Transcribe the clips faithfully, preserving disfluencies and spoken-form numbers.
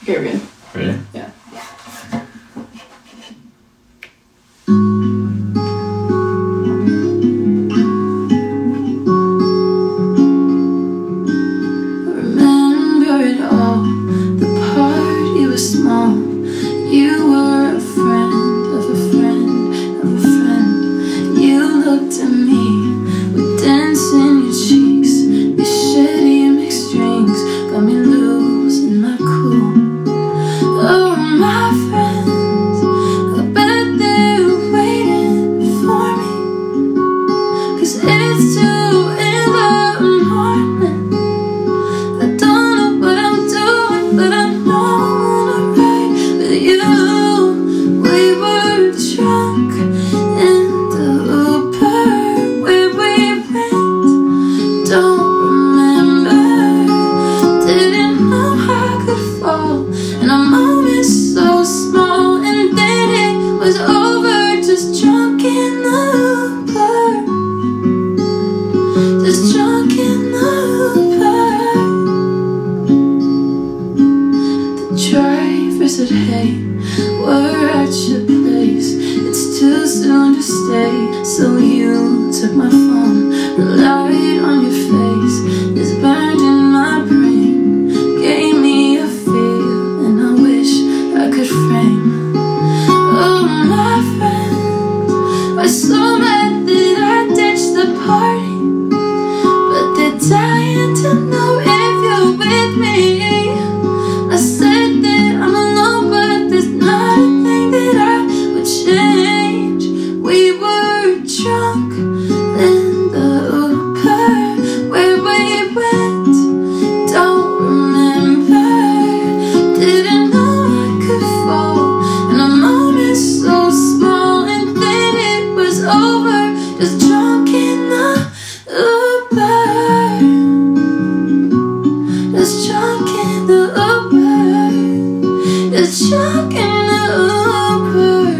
Period. Really? Yeah. Remember it all. The party was small. You were a friend of a friend of a friend. You looked at me with dents in your cheeks. These shitty mixed drinks got me losing my cool. Oh, my friends, I bet they're waiting for me, 'cause it's two in the morning. I don't know what I'm doing, but I know I'm right with you. We were drunk in the Uber where we went. Don't remember, didn't know I could fall. And a moment so small, and then it was over. Just drunk in the Uber, just drunk in the Uber. The driver said, hey, we're at your place. It's too soon to stay. So you took my phone. The light on your face is burned in my brain. Gave me a feel, and I wish I could frame. Oh, my friends are so mad that I ditched the party, but they're dying to know if you're with me. I said that I'm alone, but there's not a thing that I would change. We were drunk in the Uber where we went. Don't remember, didn't know I could fall. And a moment so small, and then it was over. Just drunk in the Uber, just drunk in the Uber, just drunk in the Uber.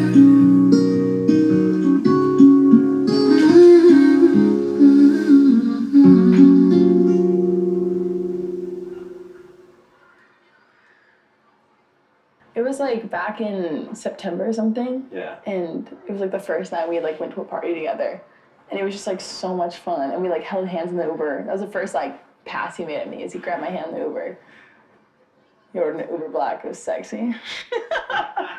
It was like back in September or something. Yeah. And it was like the first night we like went to a party together. And it was just like so much fun. And we like held hands in the Uber. That was the first like pass he made at me, is he grabbed my hand in the Uber. He ordered an Uber Black. It was sexy.